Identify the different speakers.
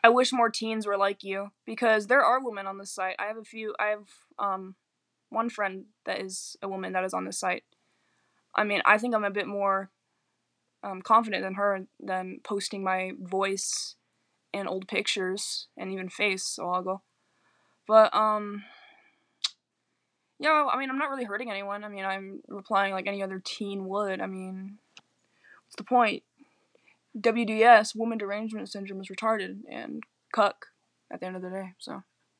Speaker 1: I wish more teens were like you because there are women on this site. I have one friend that is a woman that is on this site. I mean, I think I'm a bit more confident than her than posting my voice and old pictures and even face a while ago. But yeah, I mean, I'm not really hurting anyone. I mean, I'm replying like any other teen would. I mean, what's the point? WDS, woman derangement syndrome, is retarded and cuck at the end of the day. So.